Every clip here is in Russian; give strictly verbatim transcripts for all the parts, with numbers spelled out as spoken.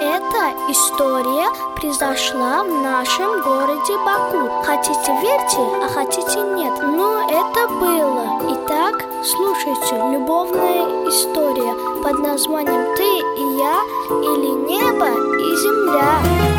Эта история произошла в нашем городе Баку. Хотите верьте, а хотите нет. Но это было. Итак, слушайте, любовная история под названием «Ты и я» или «Небо и земля».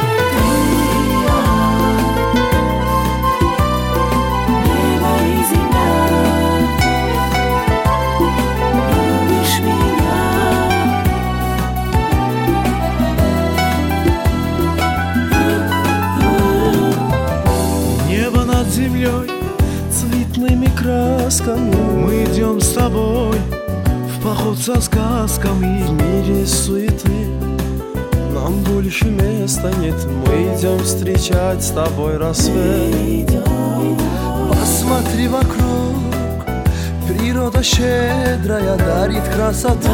Землей, цветными красками мы идем с тобой в поход со сказками. В мире суеты нам больше места нет. Мы идем встречать с тобой рассвет. Посмотри вокруг, природа щедрая дарит красоту,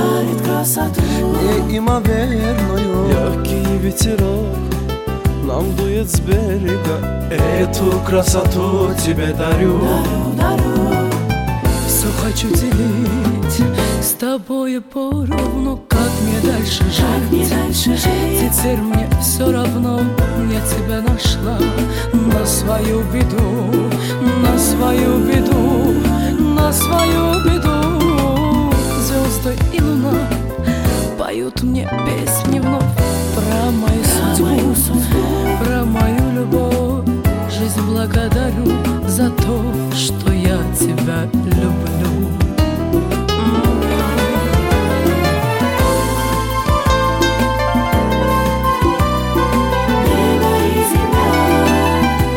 неимоверную. Легкий ветерок нам дует с берега. Эту красоту тебе дарю, дарю, дарю. Все хочу делить с тобой поровну. Как мне дальше жить? Как мне дальше жить? Теперь мне все равно. Я тебя нашла на свою беду, на свою беду, на свою беду. Звезды и луна поют мне песни вновь про мою судьбу, про мою любовь. Жизнь благодарю за то, что я тебя люблю. Небо и земля,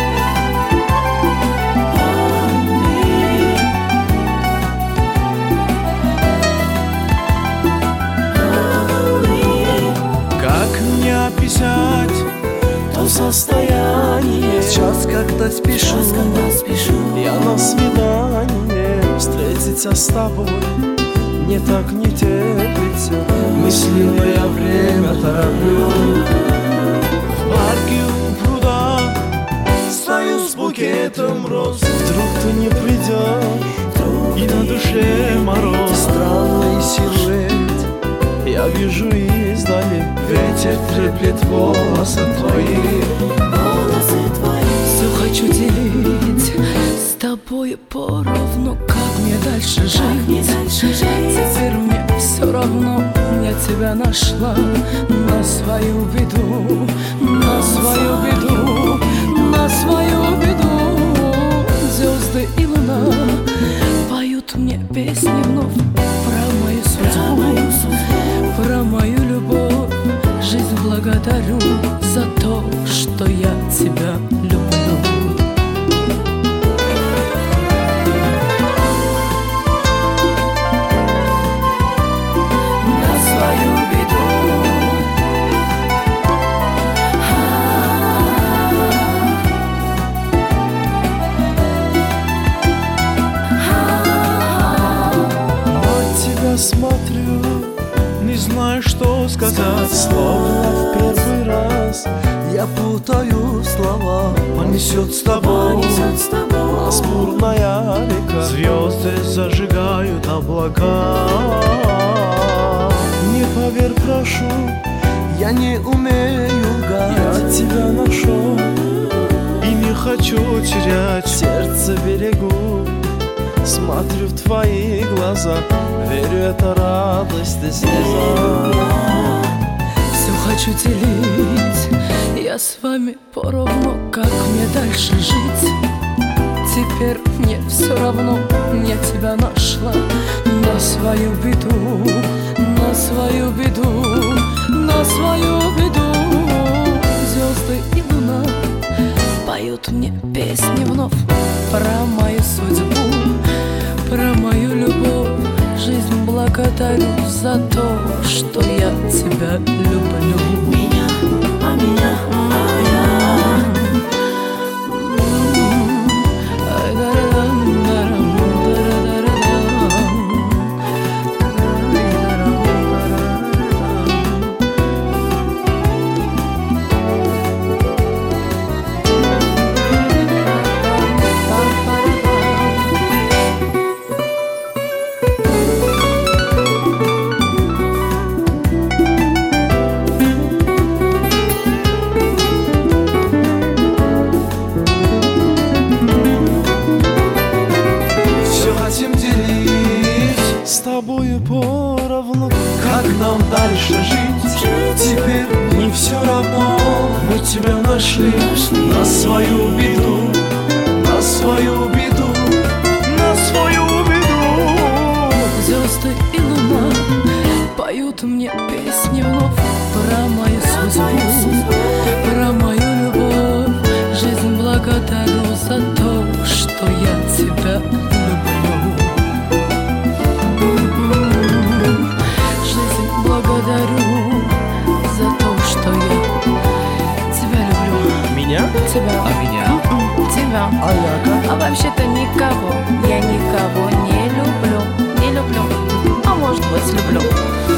как мне описать то состояние? Сейчас, когда спешу, Сейчас, когда спешу я на свидание встретиться с тобой. Мне так не терпится, мысленное время тороплю. В парке у пруда стою с букетом роз. Вдруг ты не придешь, и на душе мороз. Странный силуэт я вижу издали. Ветер треплет волосы твои, волосы твои. Все хочу делить с тобой поровну. Как мне дальше жить? Как мне дальше жить? Теперь мне все равно. Я тебя нашла на свою беду, на свою беду, на свою беду. Звезды и луна поют мне песни вновь про мою судьбу, про мою любовь. Жизнь благодарю за то, что я тебя люблю. На свою беду, на тебя смотрю, не знаю, что сказать. Словно в первый раз я путаю слова. Понесет с тобой, понесет с тобой нас бурная река. Звезды зажигают облака. Не поверь, прошу, я не умею лгать. Я тебя нашел и не хочу терять. Сердце берегу, смотрю в твои глаза. Верю, это радость и слеза. все хочу делить я с вами поровну. Как мне дальше жить? Теперь мне все равно. Я тебя нашла на свою беду, на свою беду, на свою беду. Звезды и луна поют мне песни вновь про мою судьбу, про мою любовь. Жизнь благодарю за то, что я тебя люблю. Меня, а меня, а меня. тебя нашли на свою беду, на свою беду, на свою беду. Звезды и луна поют мне песни вновь про мою судьбу, про мою любовь. Жизнь благодарю за то, что я тебя люблю. Жизнь благодарю за то, что я тебя люблю. Меня? Тебя. А меня? Тебя. А я как? А вообще-то никого, я никого не люблю, не люблю, а может быть люблю.